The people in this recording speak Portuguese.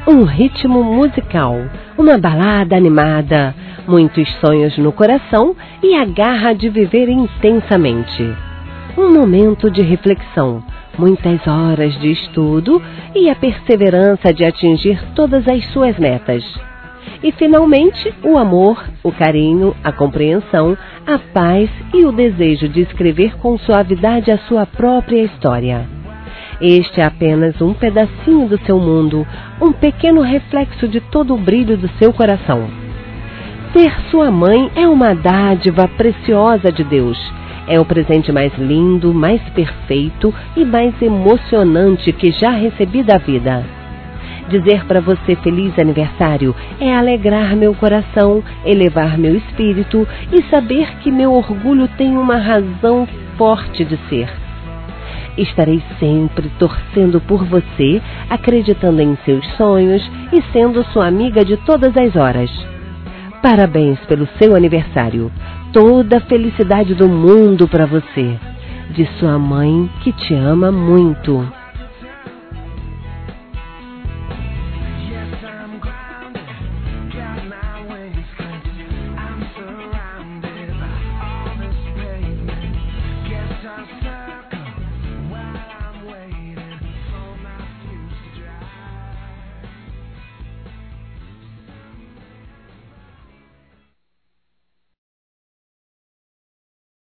um ritmo musical, uma balada animada, muitos sonhos no coração e a garra de viver intensamente. Um momento de reflexão, muitas horas de estudo e a perseverança de atingir todas as suas metas. E, finalmente, o amor, o carinho, a compreensão, a paz e o desejo de escrever com suavidade a sua própria história. Este é apenas um pedacinho do seu mundo, um pequeno reflexo de todo o brilho do seu coração. Ser sua mãe é uma dádiva preciosa de Deus. É o presente mais lindo, mais perfeito e mais emocionante que já recebi da vida. Dizer para você feliz aniversário é alegrar meu coração, elevar meu espírito e saber que meu orgulho tem uma razão forte de ser. Estarei sempre torcendo por você, acreditando em seus sonhos e sendo sua amiga de todas as horas. Parabéns pelo seu aniversário. Toda a felicidade do mundo para você. De sua mãe, que te ama muito.